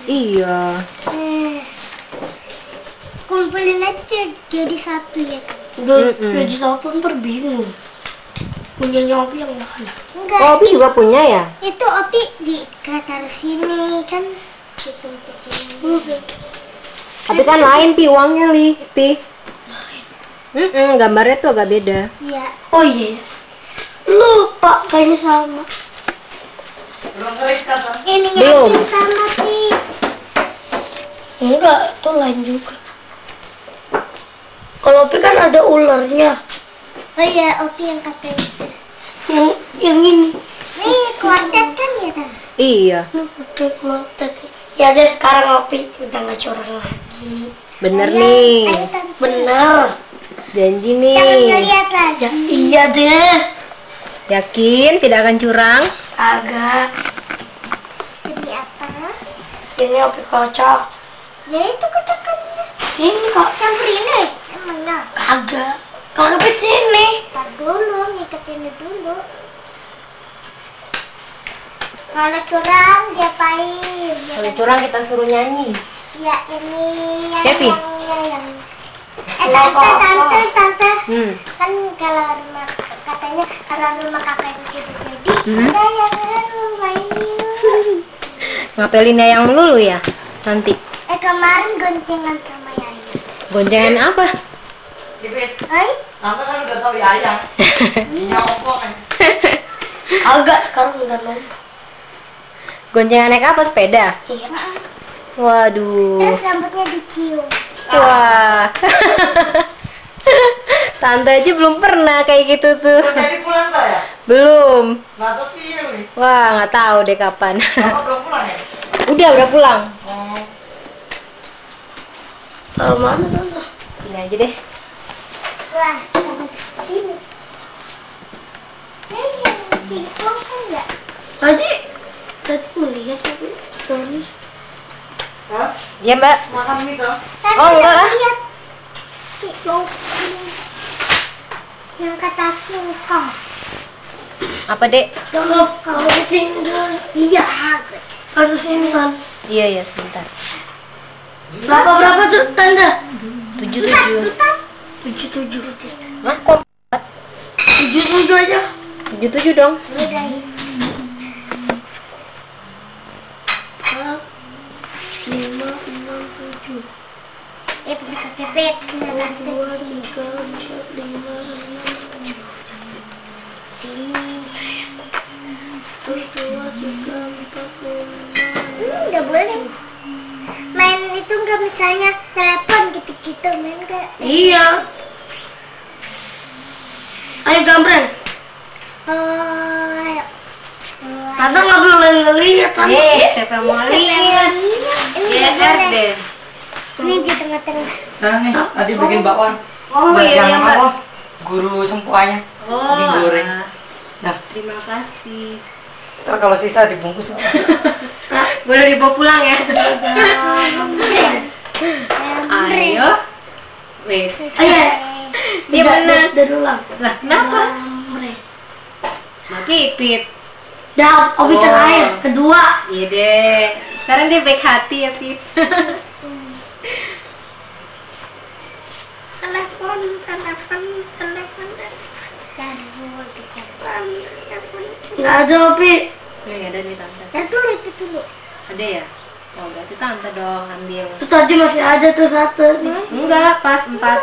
Iya. Kumpulin aja jadi satu ya. Udah jadi satu ntar bingung. Punyanya Opi yang mana? Enggak. Oh, Opi juga punya ya? Itu Opi taruh sini kan ditumpukin. Tapi kan lain Pi uangnya Pi. Gambarnya tuh agak beda. Iya. Oh iya. Lupa kayaknya sama. Ininya Belum. aja sama Pi. Enggak, itu lain juga. Kalau Opi kan ada ularnya. Oh iya, Opi yang kata itu. Yang ini. Nih, kuartet kan ya, Tan? Iya. Ya deh sekarang Opi udah nggak curang lagi. Bener Ayo, nih. ayo, Tante. Bener. Janji Jangan nih. ngeliat lagi. Ya, iya deh. Yakin tidak akan curang? Agak. Demi apa? Ini Opi kocok. Ya itu katakannya. Ini kok Campur ini. Emangnya? kagak. Kagak di sini. Ntar dulu, ngikat ini dulu. Kalau curang, diapain? Kalau curang kita suruh nyanyi. Ya ini yang Cepi. yang Kenapa? tante. Hmm. Kan kalau rumah katanya kalau rumah kakak itu jadi, ya rumah ini. Ngapelinnya yang melulu ya nanti. Kemarin goncengan sama Yaya. Goncengan apa? Hai? Tante kan udah tahu Yayang. Nyokong kan. Agak sekarang udah nongkrong. Goncengan naik apa? Sepeda? Iya. Waduh. Terus rambutnya dicium. Wah. Tante aja belum pernah kayak gitu tuh. Udah jadi pulang tak ya? Belum. Nah tuh piye nih? Wah, nggak tahu deh kapan. Bapak belum pulang ya? Udah pulang. Oh. Taruh mana tante? Sini aja deh. Wah, sampai sini. Ini yang cingklong kan ya? Tadi melihat tapi soalnya. Hah? Ya, Mbak. Makan mie toh? Tadi Oh, enggak udah ah. lihat. Cingklong. Yang kata cingkong. Apa, Dek? Kalau di sini dulu. Iya. Harus ini kan. Iya, sebentar. Berapa tuh tante? 77. 77. Nah, kok 77 aja. 77 dong. Udah ya. 5, 6, 7. Pakai kepet. Nggak tante 2, di sini. 3, 4, 5, 6, 7. Sini. 1, 2, 3, 4, 5. Udah boleh. Main itu nggak misalnya telepon gitu-gitu main nggak? Iya. Ayo gambreng. Oh, ayo. Tante nggak boleh ngeliat tante. Siapa yang mau lihat? Ini Ya, nggak boleh. deh. Ini di tengah-tengah. Nah nih, tadi bikin bakwan. Oh, Buat iya, yang Mbak. apa? Guru sempuanya. Digoreng. Nah, Terima kasih. ntar kalau sisa dibungkus. Boleh dibawa pulang ya. Ayo. Wes. Ayo. Dia menang. Dari ulang. Lah, kenapa? Mati Pit. Dah, Obi Oh. terakhir, kedua. Iya deh. Sekarang dia baik hati ya, Pit. Telepon. Nggak ada Obi. Nih ada nih tante. Ntar dulu itu dulu. Ada ya? Oh, berarti tante dong ambil. Tuh tadi masih ada tuh satu. Enggak, pas 4.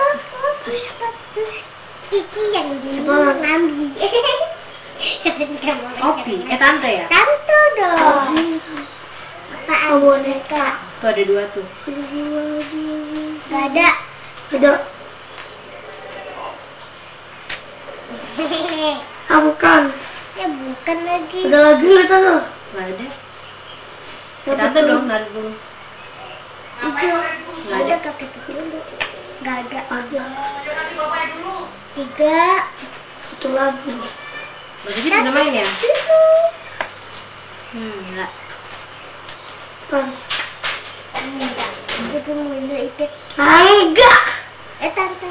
Cici yang di Siapa? ngambil. Katanya kamu Opi, tante ya? Tante dong. Apaan? Oh, boneka. Tuh ada 2 tuh. Gak ada. Ada. Ah bukan. Ya bukan lagi. Ada lagi nggak tahu? Enggak ada. Tante dong, narik dulu. Itu. Nggak ada. Udah kakek dulu. Gak ada. Ada. 3. Satu lagi. Berarti kita udah main ya? Enggak. Tan. Enggak. Itu mau ikut. Enggak. Tante.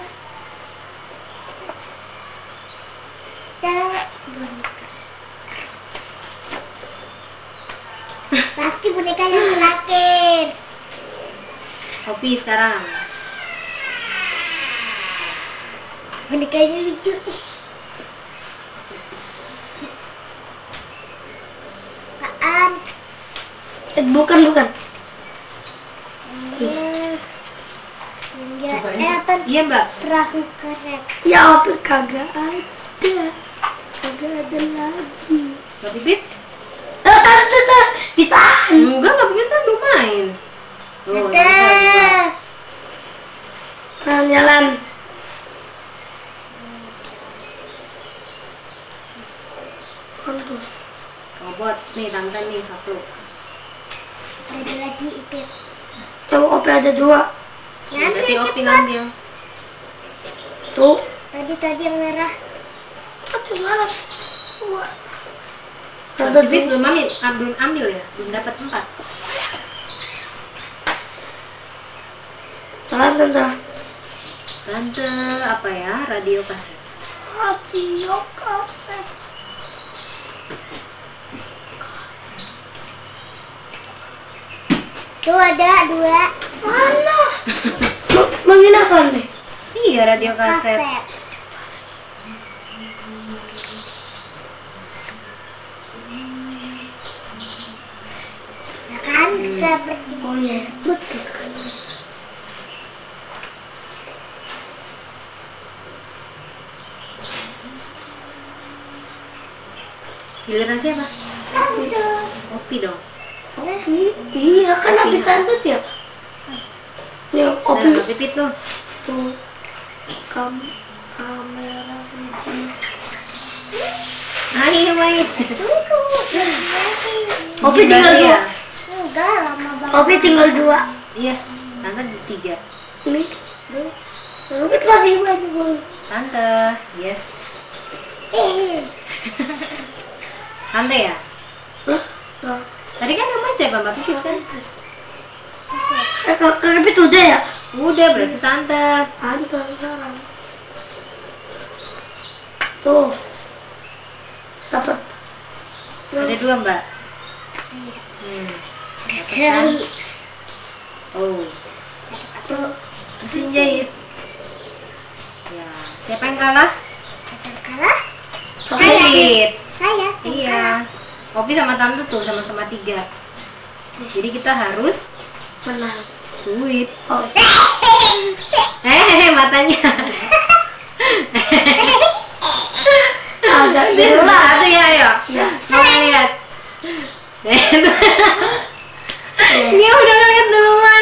Cara boneka. Pasti boneka yang terakhir. Opi sekarang. Bonekanya lucu. Apaan? Bukan. Apa? Iya mbak. Perahu karet. Ya Opi kagak ada lagi. Mbak Pipit? Tante, ditahan. Enggak, Mbak Pipit kan belum main. Oh, Ada. Jalan. Aduh. robot. Nih tante nih satu. Ada lagi Ipit. Opi ada 2. Ya, berarti Opi ngambil. Tuh. Tadi yang merah. Aduh, malas. Wah. Mbak Ada Pipit 2. belum ambil ya? Belum dapat 4. Jalan tante. Tante apa ya? Radio kaset. Radio kaset. Tuh ada 2. Mana? Mengenakan nih. Iya, radio kaset. Ya kan kita pergi. Oh iya, betul. Giliran siapa? Tante. Opi dong. Iya kan habis tante ya. Ya Nah, Opi Mbak Pipit tuh. tuh kamera video. Ayo main. Opi tinggal 2. ya? Enggak lama banget. Opi tinggal 2. Iya, tante di 3. Ini. Opi lagi baju. Tante, yes. Tante ya? Lah. Tadi kan nama siapa Mbak Pipit kan? Kakak Opi udah ya? Udah, berarti tante. Tante sekarang. Tuh. Dapat. Ada 2 Mbak. Sekali. Oh, Tuh. mesin jahit. Ya, siapa yang kalah? Yang kalah Pipit. saya. Iya. Opi sama tante tuh sama-sama 3. Jadi kita harus Menang. sweep. Oh. Matanya. Ada Satu ya, ayo. Ya. Mau lihat. Dia udah ngeliat duluan.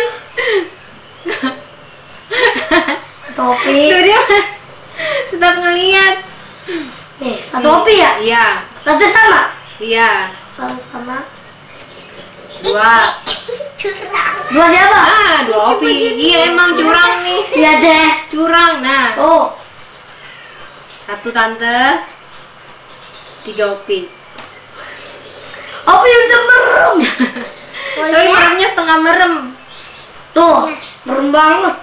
Topi. Tuh dia tetap ngeliat. Nih, satu Opi ya? Iya, Satu sama. iya. Sama. 2. Curang. 2 siapa? 2 Opi. Iya emang curang nih. Iya deh. Curang. Nah, Oh. 1 tante, 3 Opi. Opi udah merem. Tapi meremnya setengah merem. Tuh, merem banget.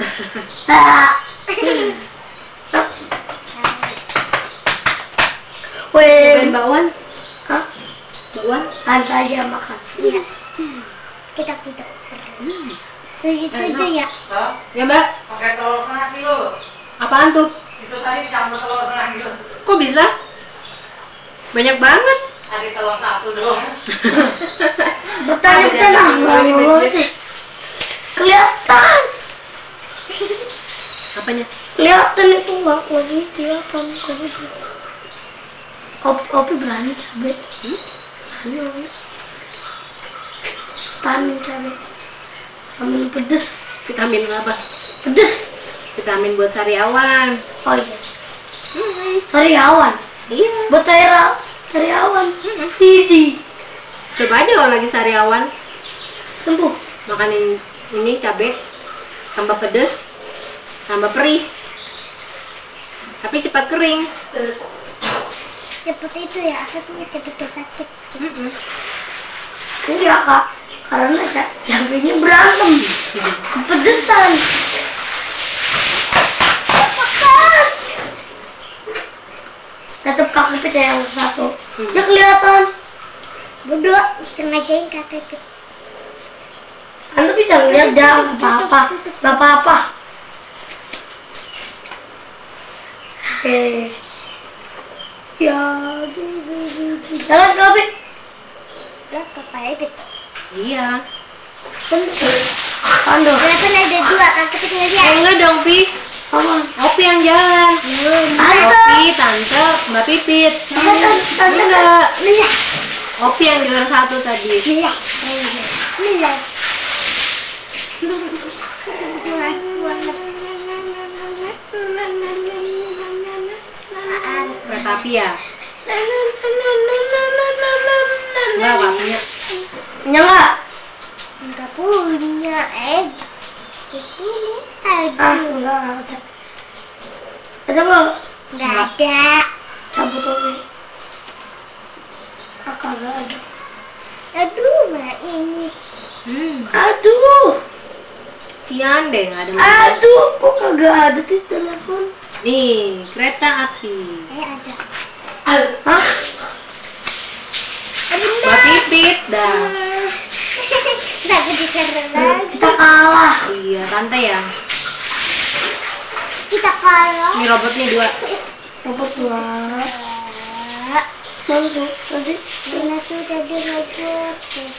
Weh, Bukan bakwan. hah? Bakwan. Tante aja makan. Iya. Kita. Itu ya. Hah? Ya mbak. Pakai telur setengah kilo. Apaan tuh? Itu tadi campur telur setengah kilo. Kok bisa? Banyak banget. Tadi telur 1 doang. Bertanya sih. Kelihatan. Apanya? Kelihatan itu nggak lagi kelihatan. Opi berani cabai. Berani. Vitamin cabai. Vitamin pedes. Vitamin apa? Pedes. Vitamin buat sariawan. Oh iya. Sariawan. Iya. Buat sariawan. Titi. Coba aja kalau lagi sariawan, Sembuh. makanin ini cabai, tambah pedes, tambah perih. Tapi cepat kering. Cepet itu ya, asapnya cepet sakit. Enggak kak. Karena cabainya berantem. Pedesan. Tetap kakak pita yang 1. Ya kelihatan. Bodoh, sengajain kakak. Anda bisa ngeliat dah, nggak apa-apa. Oke. Ya, jalan ke Abi. Ya, kepala itu. Iya. Ando. Kan ada dua, kan kita tinggal Oh, lihat. enggak dong, Pi. Apa? Opi yang jalan. Tante. Opi, Tante, Mbak Pipit. Tante Enggak. lihat. Opi yang juara 1 tadi. Lihat. Lihat. Kereta api ya? Enggak, Kak, punya. Punya nggak? Enggak punya, itu Ah, enggak ada. Ada nggak? enggak ada. Cabut Opi. Ah, kagak ada. Aduh, mana ini? Aduh. Sian deh, nggak ada. Aduh, kok kagak ada di telepon? Nih, kereta api. Ada. Hah? Mbak Pipit, dah. Enggak kedengeran lagi. Kita kalah. Iya, Tante ya. Kita kalah. Ini robotnya 2. Robot dua. Mana tuh? Tadi. Mana sudah dirobot.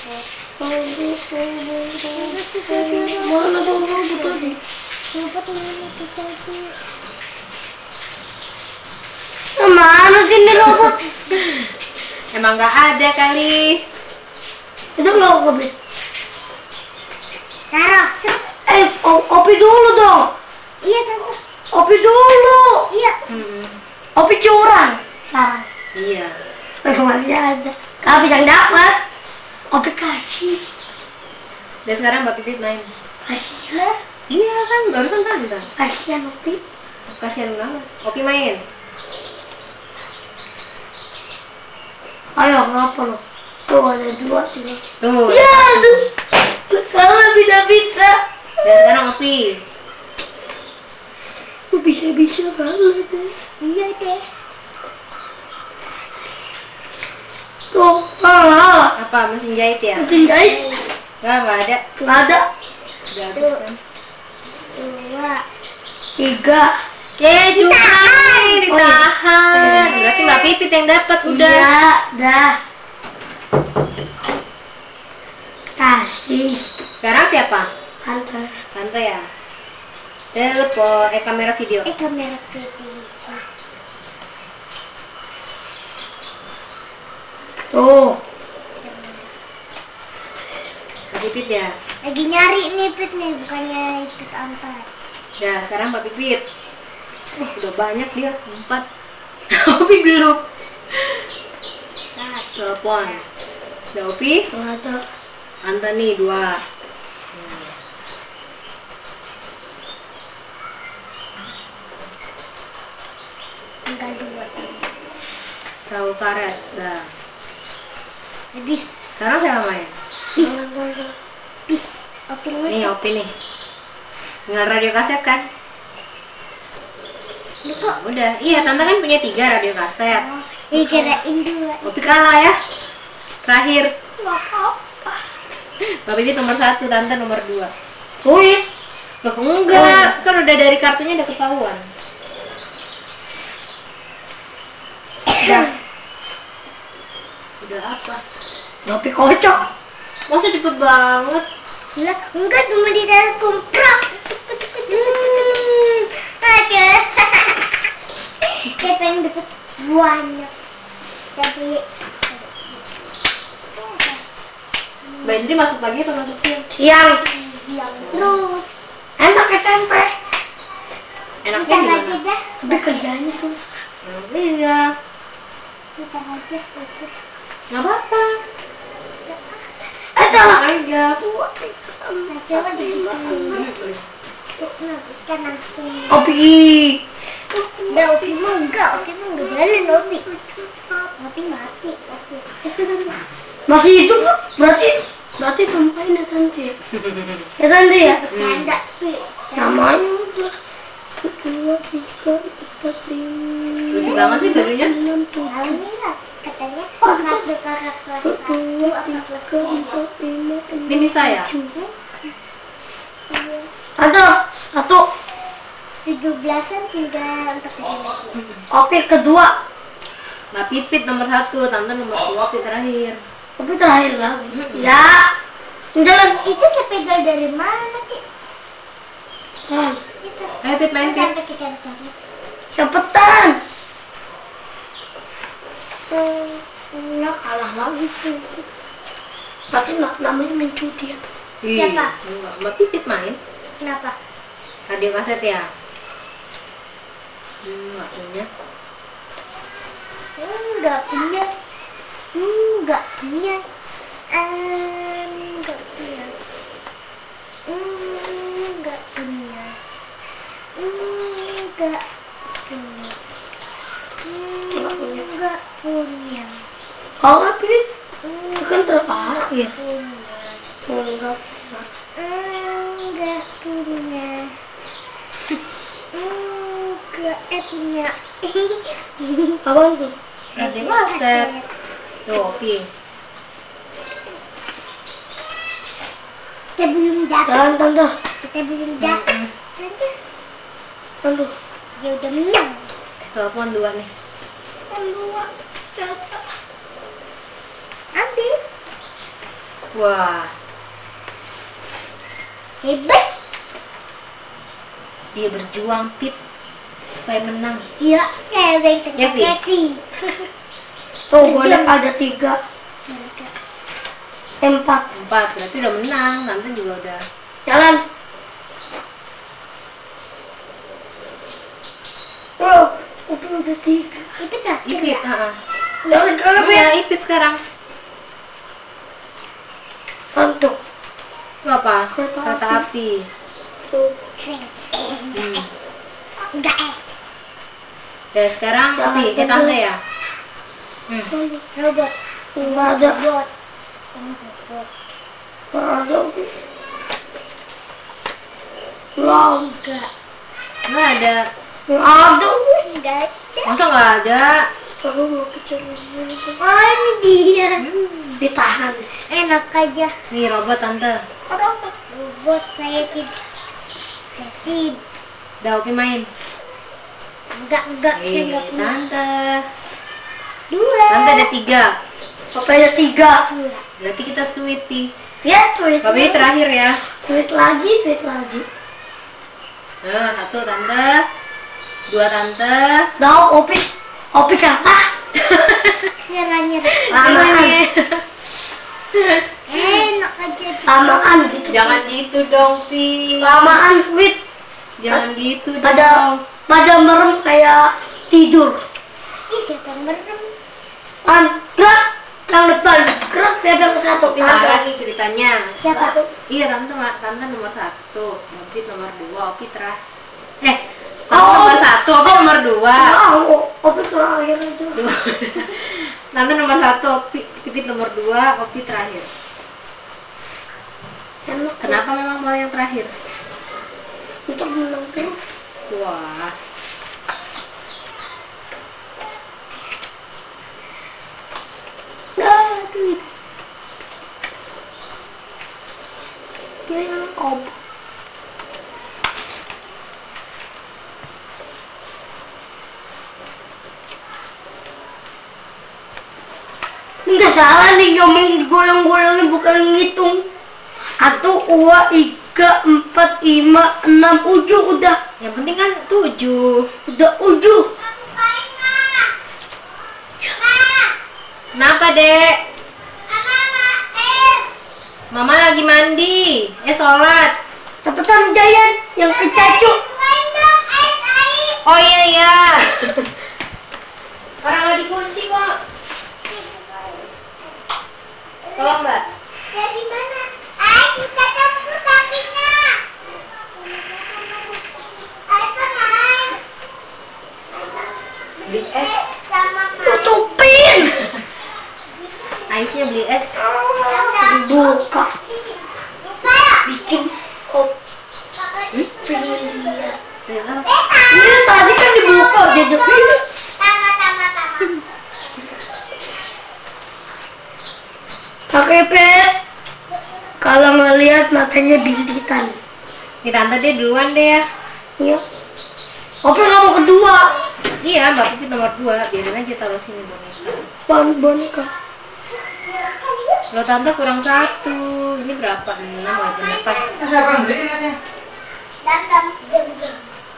Mana tuh robot tadi? Robot mana kita tadi? Mana sih ini robot? Emang nggak ada kali. Itu nggak Opi. Taruh. Opi dulu dong. Iya, Tante. Opi dulu. Iya. Opi curang. Sekarang. Iya. Masih ada. Kami yang dapat. Opi kasih. Dan sekarang Mbak Pipit main. Kasihan. Iya kan, barusan Tante. Kasihan Opi. Kasian banget. Opi main. Ayo ngapa lo? Tuh ada 2 sini. Tuh. Ya aduh. Kalau tidak bisa. Dan sekarang Opi. Lu bisa-bisa banget deh. Iya deh. Tuh. Apa, mesin jahit ya? Mesin jahit. Nggak ada. Nggak ada. Udah habis kan? 2. 3. Curang nih, ditahan. Berarti Mbak Pipit yang dapat udah. Iya, dah. Kasih. Sekarang siapa? Tante. Tante ya. Telepon, kamera video. Kamera video. Tuh. Mbak Pipit ya. Lagi nyari nih Pit nih, bukannya ikut 4. Ya, sekarang Mbak Pipit. Udah banyak dia, 4. Opi belum. Telepon. Udah Opi? Nggak ada. Tante nih 2. Tinggal 2. Perahu karet. Dah. Habis. Sekarang siapa main? Bis. Oke, Nih Opi nih. Dengan radio kaset kan? kok. Udah. Iya, Tante kan punya 3 radio kaset. Kirain 2. Opi kalah ya. Terakhir. Nggak apa-apa. Mbak Pipit nomor 1, Tante nomor 2. Oh iya. Loh enggak, kan udah dari kartunya udah ketahuan. Udah apa? Opi kocok. Masa cepet banget? Lah, enggak cuma di telepon. Prak. Aduh. Saya pengen dapat banyak. Tapi Mbak Indri masuk pagi atau masuk siang? Siang. yang terus. Enak SMP. Enaknya Kita di lagi mana? dah. Tapi kerjanya tuh. Iya, Kita lagi sedikit. nggak apa-apa. Salah. Aja. Coba digituin. Kan langsung. Opi. Udah Opi mah enggak jalan Opi. Opi mati. Opi. Masih itu kok? Berarti sampain ya Tante. Ya Tante ya? Bercanda Pi. Namanya udah 2, 3, 4, 5. Lucu banget sih barunya. Alhamdulillah katanya kartu kakak kelas 1 apa kelas 2. Ini bisa ya? Ada satu. 17-an tinggal 4 lagi. Opi kedua. Mbak Pipit nomor 1, Tante nomor 2, Opi terakhir. Opi terakhir lagi. Ya. Jalan. Itu sepeda dari mana, Ki? Nah, Itu. Ayo Pit main Pit. Sampai kita cari. cepetan. Ya kalah lagi tuh. Berarti namanya main cuti ya. Siapa? Enggak, Mbak Pipit main. Kenapa? Radio kaset ya? Nggak punya. Enggak punya. Enggak punya. Enggak punya. Enggak punya. Enggak punya. Enggak punya. Kau Pit? Itu kan terakhir. Punya. Enggak. Enggak punya. Enggak punya. Abang tuh. Radio kaset. Tuh, Opi. Kita belum dapat. Jalan tante. Kita belum dapat. Tante, Tante. dia udah menang. Telepon 2 nih. Dua. Siapa? Ambil. Wah, Hebat. dia berjuang Pit supaya menang. Iya, kayak benteng Ya, Pi. Kevin. Tuh bonek ada 3. 4. 4, berarti udah menang. Tante juga udah. Jalan. Oh, Opi udah 3. Itu terakhir. Ipit, heeh. Jalan kalau Ya, Ipit sekarang. Ngantuk. Itu apa? Kereta Kereta api. Tuh. Enggak Dan sekarang Jangan Opi, tante. Tante ya? Robot. Enggak ada. Robot. Enggak ada Opi. Long. Enggak. Nggak ada. Enggak ada Opi. Enggak ada. Masa nggak ada? Aku mau kecil dulu. Oh, ini dia. Ditahan. Enak aja. Nih robot Tante. Ada apa? Robot saya tidak. Saya tidak. Udah Opi main. Enggak, saya enggak punya. Tante. Dua. Tante ada 3. Opi ada 3. Berarti kita sweet Pi. Ya, tweet. Babi terakhir ya. Tweet lagi, tweet lagi. Nah, 1 Tante. 2 Tante. Dah, Opi kalah. Nyerah-nyerah. Lamaan. Enak aja. Lamaan gitu. Jangan gitu dong Pi. Lamaan sweet. Jangan gitu dong. Pada merem kayak tidur. Ih, siapa yang merem? Gerak yang depan. Gerak saya bilang ke 1. Opi marah nih ceritanya. Siapa? Iya, Tante nomor 1, Opi nomor 2, Opi terakhir. Tante Oh. nomor 1, Opi nomor 2. Opi terakhir aja. Tante nomor 1, Pipit nomor 2, Opi terakhir. Enak. Kenapa memang mau yang terakhir? Untuk menang terus. Wah, Aduh. Ya, Opi. Enggak salah nih ngomong digoyang-goyangin bukan ngitung. 1, 2, 3, 4, 5, 6, 7 udah. yang penting kan 7. Udah 7. Kenapa, Dek? Mama lagi mandi. Sholat. Cepetan Jayan yang kecacu. Oh iya. Orang nggak dikunci kok. Tolong, Mbak. Dari mana? Kita tunggu sapinya. Ayo main. Beli es. Sama Tutupin. Aisyah beli es. Buka. Lupa. Bikin kopi. Beli apa? Ini tadi kan dibuka jajakin. Tama. Pakai pet. Kalau ngelihat matanya bintitan. Nih tante deh duluan deh ya. Iya. Opi nggak mau kedua. Iya, Mbak Pipit nomor 2. Biarin aja taruh sini boneka. Boneka. Lo tante kurang 1. Ini berapa? 6 lagi pas. Siapa yang beliin masnya? Dalam jam-jam.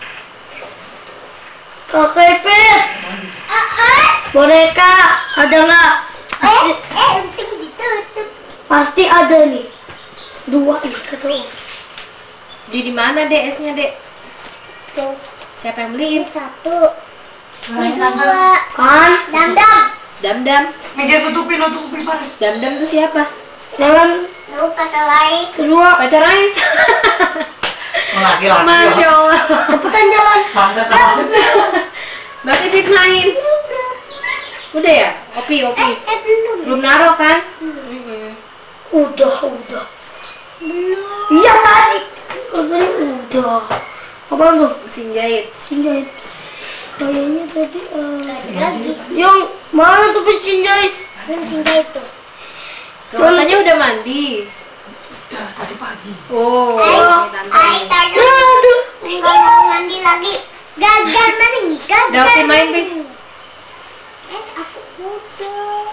Kakak Ipit. Boneka ada nggak? Untung ditutup. Pasti ada nih. 2 nih kata Om. Di mana dek esnya dek? Tuh, Siapa yang beliin? satu. Main Dua. Kan? Dam-dam. Dam-dam. Mikir tutupin panas. Dam-dam tuh siapa? Jalan Lu kata lain. kedua. Pacar Ais. Laki-laki. Masya Allah. Cepetan jalan. Tante tahu. Mbak Pipit main. Udah ya? Opi. Belum. Belum naruh kan? Udah. Belum. Iya tadi. Katanya udah. Apaan tuh? Mesin jahit. Cinjahit. Kayaknya tadi Ada lagi. yang mana tuh mesin jahit? Singa itu. Tuh, katanya udah mandi. Udah tadi pagi. Oh, Ayo, ini tante. tanya. Aduh. Nggak mau mandi lagi. Gagal maning. Udah Opi main, Pi. Aku udah.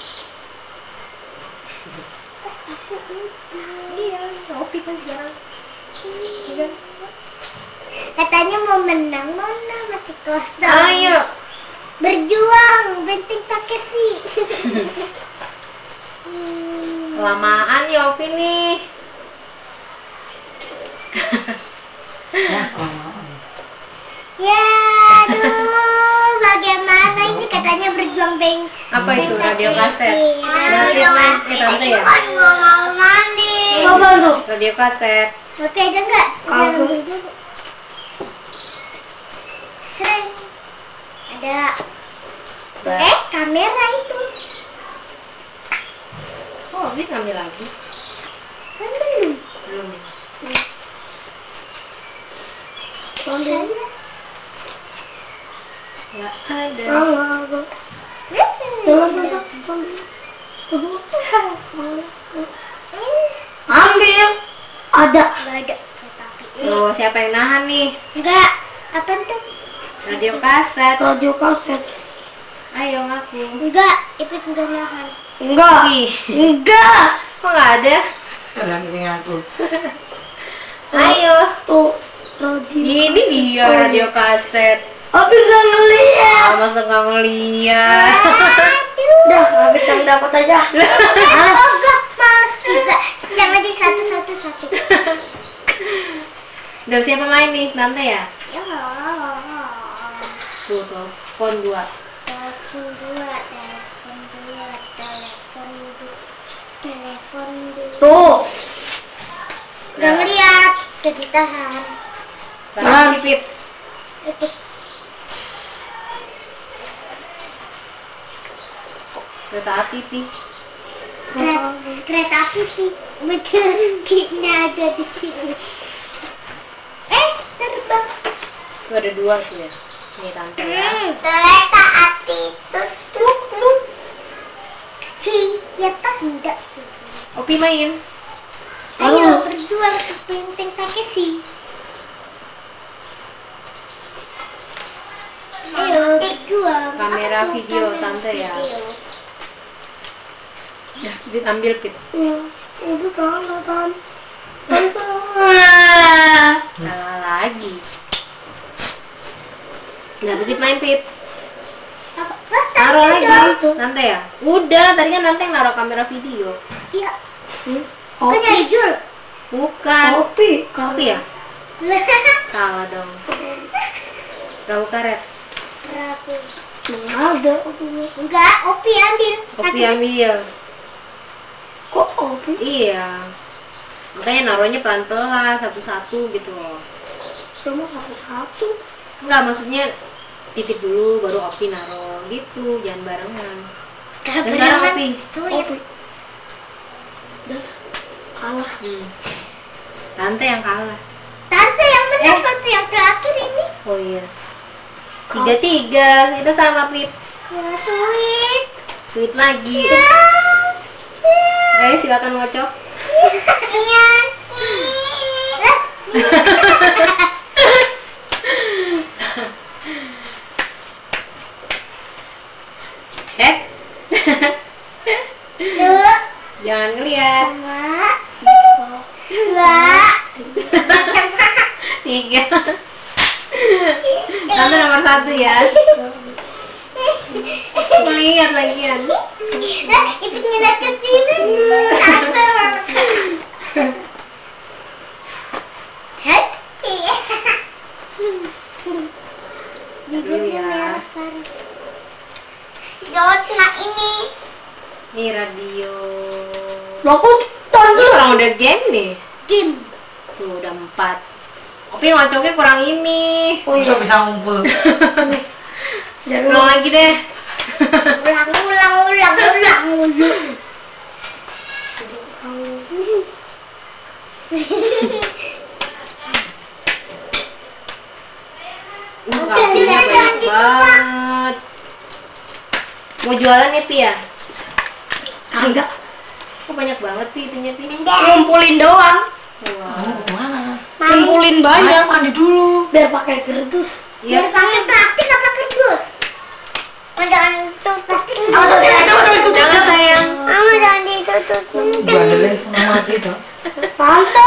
Iya, Opi kan sekarang. Iya. Katanya mau menang, mana masih kosong. Ayo. Berjuang, Benteng Takeshi. Kelamaan ya Opi nih. Ya, aduh, bagaimana ini katanya berjuang beng. Apa itu? Benteng Radio kaset. Takeshi. Berarti main tante ya? Kan gua mau mandi. Apaan tuh? Radio kaset. Oke, ada nggak? Kagak. Sering. Ada. Ba- Kamera itu. Oh, Opi ngambil lagi. Kan belum. Belum. Saya. Nggak ada. Jalan kedua. Ambil. Ada. Nggak ada kereta api. Tuh, siapa yang nahan nih? Enggak. Apa tuh? Radio kaset. Radio kaset. Ayo ngaku. Enggak. Itu enggak nahan. Enggak. Ih, Enggak. kok nggak ada? Kalian ini ngaku. Ayo. Tuh radio. Ini dia radio kaset. Abi nggak ngeliat. Ah, masa nggak ngeliat? Udah, Abi yang dapat aja. Males. Oh, enggak. Males juga. Jangan aja satu. Udah siapa main nih? Tante ya? Ya. Tuh, telepon 2. Telepon dua. Tuh. Nggak ngeliat. Gak ditahan. Sekarang Pipit. Itu. Kereta api, Pi. Kereta api sih. Betul. Kitnya ada di sini. Terbang. Tuh ada 2 tuh ya. Nih tante ya. Kereta api tutup. Sih, ya tak enggak. Opi main. Ayo berjuang ke Benteng Takeshi. Ayo berjuang. Kamera video tante ya. Ya, Pipit ambil Pit. Ya, udah kalah kan. Kalah lagi. Nggak Pipit main Pit. Taruh lagi. Tante ya? Udah, tadi kan tante yang naruh kamera video. Iya. Kopi. Kan jujur. Bukan. Kopi. Kopi ya? Salah dong. Perahu karet. Rapi. Nggak ada. Enggak, Opi ambil. Opi ambil. Kok kopi? Iya. Makanya naruhnya pelan-pelan, satu-satu gitu loh. Cuma satu-satu. Enggak, maksudnya Pipit dulu, baru Opi naruh gitu, jangan barengan. Dan sekarang Opi. Kopi. Udah kalah. Tante yang kalah. Tante yang menang, tante yang terakhir ini. Oh iya. 3-3, kita sama Pit. Ya, sweet. Sweet lagi. Ya. Ayo silakan ngocok. Iya. Tuh. Jangan ngeliat. Sama. Dua. Sama. 3. Tante nomor 1 ya. Aku lihat lagian. Itu ngeliat ke sini. Satu. Hai. Dulu ya. Jangan kena ini. Nih radio. Lah kok tante Ini orang udah game nih. Game. Tuh udah 4. Opi ngocoknya kurang ini. Bisa bisa ngumpul. Ulang lagi deh. Ulang. Kartunya banyak banget. Mau jualan ya Pi ya? kagak Kok banyak banget Pi itunya Pi? ngumpulin doang. Wah. Mana? Ngumpulin Banyak banyak mandi dulu. biar pakai kardus. Iya. Biar pakai plastik apa kardus? Jangan tuh plastik. Masa sih aduh itu Jangan sayang. Mama jangan ditutup. Bandelnya sama mati tuh. tante.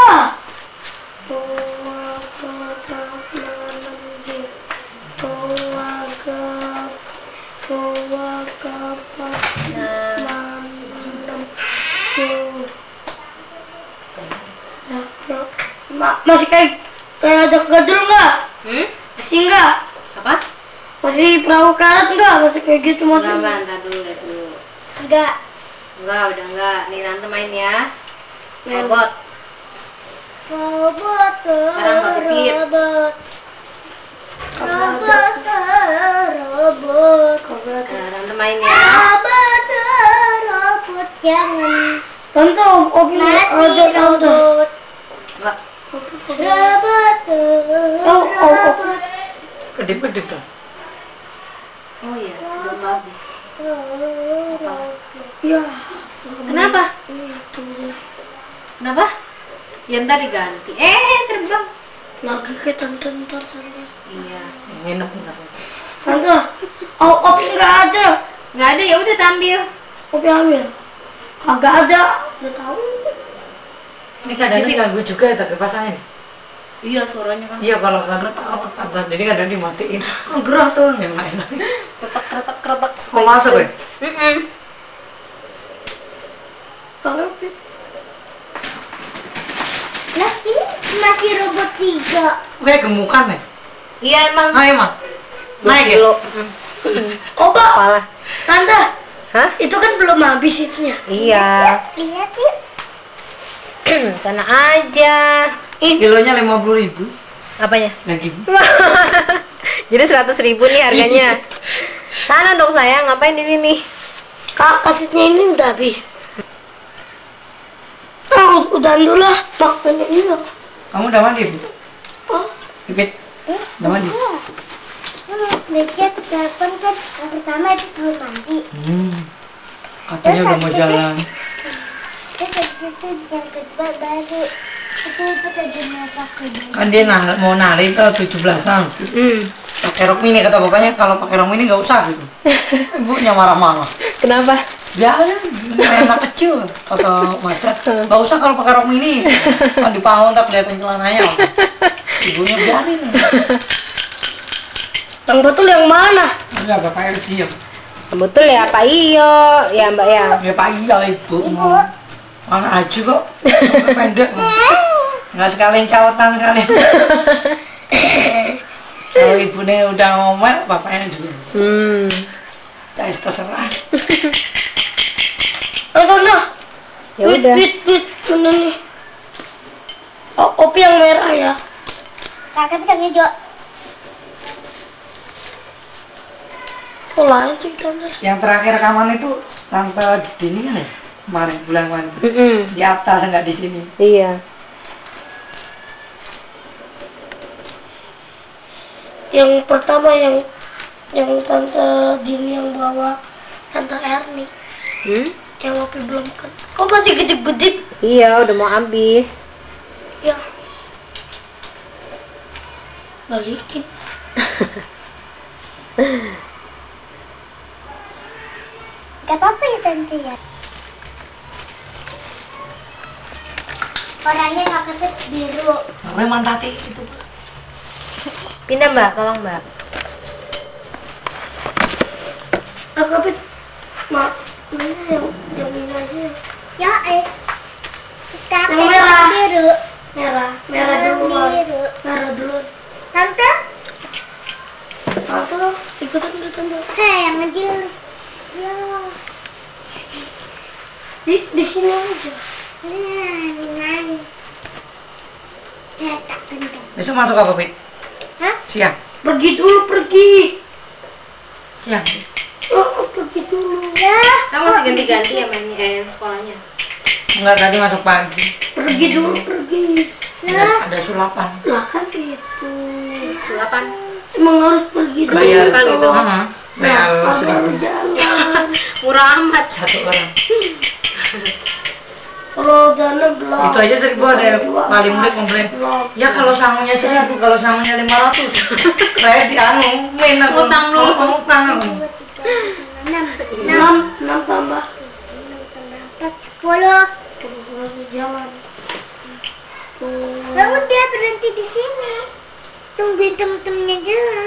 Masih kayak ada gadul nggak? Masih nggak? Apa? Masih perahu karet nggak? Masih kayak gitu masih? Enggak, ntar dulu, lihat dulu. Enggak. Enggak, udah enggak. Nih tante main ya. Robot. Robot. Sekarang pakai pit. Robot. Robot. Nah, tante main ya. Robot jangan. Tante, Opi Masih ada tante. robot. Enggak. Robot. Robot. Kedip-kedip tuh. Oh iya, belum habis. Ya, Kenapa? itu Kenapa? Ya ntar diganti. Terbang. lagi ke tante ntar tante. Iya. Enak bener. Tante, Opi nggak ada. Nggak ada, ya udah tampil. Opi ambil. Kagak ada. Udah tahu. Ini kadang-kadang ganggu juga ya tak kepasangin. Iya, suaranya kan. Iya kalau nggak ketat, jadi kadang dimatiin. Kan gerah tuh yang lain. Kretek. Mau masuk ya? Kalau Opi. Lah ini masih robot 3. Kayak gemukan ya? Iya emang. Ah emang? 2 Naik ya? kilo. Opa, Kepala. tante, Hah? itu kan belum habis itunya. Iya. Lihat yuk. Sana aja. Kilonya 50.000. Apanya? Lagi. Jadi 100.000 nih harganya. Sana dong sayang, ngapain di sini? Kak, kasetnya ini udah habis. Udah dulu lah, makan ini loh. Kamu udah mandi, Bu? Oh, Pipit? Udah mandi? Lihat telepon kan yang pertama itu belum mandi. Katanya udah mau jalan. Terus habis itu yang kedua baru itu lagi mau pakai dulu. Kan dia mau narik ke 17-an. Pakai rok mini, kata bapaknya kalau pakai rok mini nggak usah gitu. Ibunya marah-marah. Kenapa? Biarin, anak kecil kata macet. Nggak usah kalau pakai rok mini. Kan di panggung tak kelihatan celananya. Ibunya biarin. yang betul yang mana? Ya bapaknya diam. Betul ya Pak Iyo, ya Mbak ya. Ya Pak iya ibu. Mana aja kok. Pendek. Nggak sekalian cawetan sekalian. Kalau ibunya udah ngomel, bapaknya juga. Cais terserah. Tante, Ya udah. wit, mana nih? Opi yang merah ya. Kakak bisa hijau. Kok lain sih tante? Yang terakhir rekaman itu tante Dini kan ya? Kemarin bulan kemarin itu. Di atas enggak di sini. Iya. Yang pertama yang tante Dini yang bawa tante Erni. Yang Opi belum kan. Kok masih gede-gede? Iya, udah mau habis. Ya. balikin. Gak apa-apa ya tante ya. Orangnya kakaknya biru. Namanya mantati itu. Pindah mbak, tolong mbak. Akapit, mak, mana yang ini aja. Ya kakak Yang merah. biru. Merah dulu. Biru. Merah dulu. Tante, Atau ikutan dulu. hei yang ngedil. Ya. Di sini aja. Ya tak gendong. Besok masuk apa, Pit? Hah? Siang. Pergi dulu, pergi. Siang. Oh, pergi dulu. Ya. Kamu masih ganti-ganti ya mainnya sekolahnya. Enggak, tadi masuk pagi. Pergi dulu, pergi. Ada sulapan. Lah kan itu. Sulapan. Emang harus pergi dulu. Bayar Bukan gitu. Bayar Baru 1.000 jalan. Murah amat. satu orang. Rodanya belum. Itu aja 1.000 ada yang paling muda komplain. Ya kalau sangunya 1.000, kalau sangunya 500. Kayak di anu, main aku. Utang dulu. Utang aku. 2, 3, 4, 5, 6. 6 tambah. 10. Jalan. Nah, udah berhenti di sini. Tungguin temen-temennya jalan.